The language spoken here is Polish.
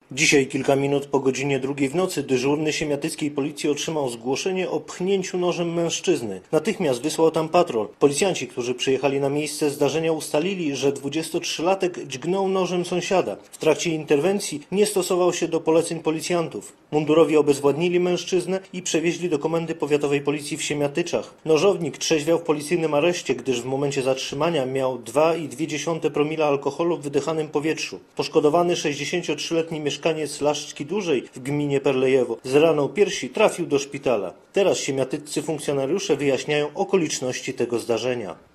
Dzisiaj, kilka minut po godzinie 2 w nocy, dyżurny siemiatyckiej policji otrzymał zgłoszenie o pchnięciu nożem mężczyzny. Natychmiast wysłał tam patrol. Policjanci, którzy przyjechali na miejsce zdarzenia, ustalili, że 23-latek dźgnął nożem sąsiada. W trakcie interwencji nie stosował się do poleceń policjantów. Mundurowi obezwładnili mężczyznę i przewieźli do Komendy Powiatowej Policji w Siemiatyczach. Nożownik trzeźwiał w policyjnym areszcie, gdyż w momencie zatrzymania miał 2,2 promila alkoholu w wydychanym powietrzu. Poszkodowany 63-letni mieszkaniec Laszczki Dużej w gminie Perlejewo z raną piersi trafił do szpitala. Teraz siemiatyccy funkcjonariusze wyjaśniają okoliczności tego zdarzenia.